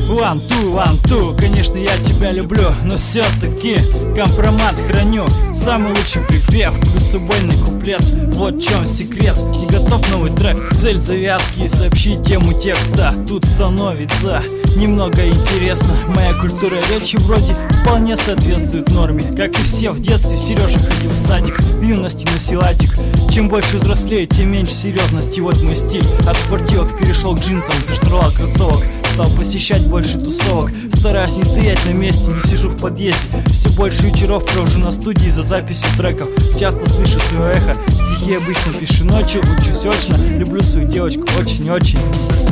One, two, конечно, я тебя люблю, но все-таки компромат храню. Самый лучший припев, плюс убойный куплет. Вот в чем секрет, не готов новый трек. Цель завязки и сообщить тему текста. Тут становится немного интересно. Моя культура речи вроде вполне соответствует норме. Как и все в детстве, Сережа ходил в садик, в юности носил атик. Чем больше взрослеет, тем меньше серьезности. Вот мой стиль, от спортивок перешел к джинсам, зашнуровал кроссовок. Стал посещать больше тусовок, стараюсь не стоять на месте, не сижу в подъезде. Все больше вечеров провожу на студии за записью треков. Часто слышу свое эхо, стихи обычно пишу ночью, учусь очно. Люблю свою девочку очень-очень.